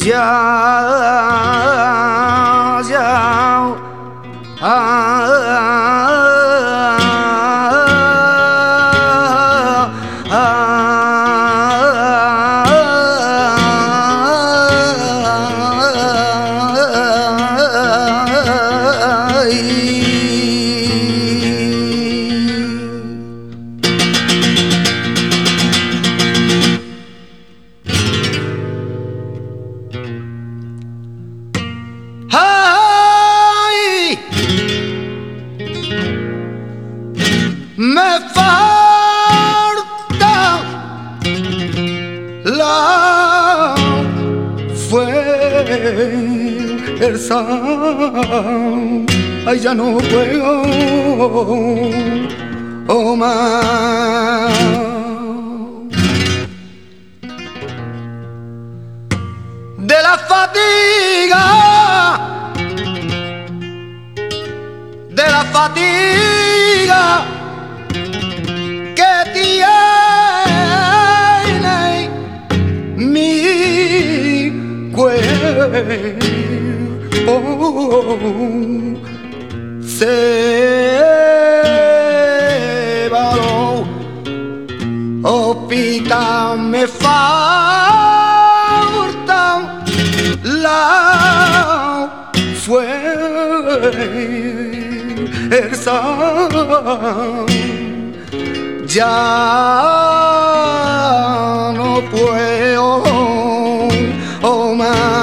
ya, ya, me falta la fuerza, ay, ya no puedo más. De la fatiga, de la fatiga que tiene mi cuerpo, se va hospital, me falta la fuerza, ya no puedo más.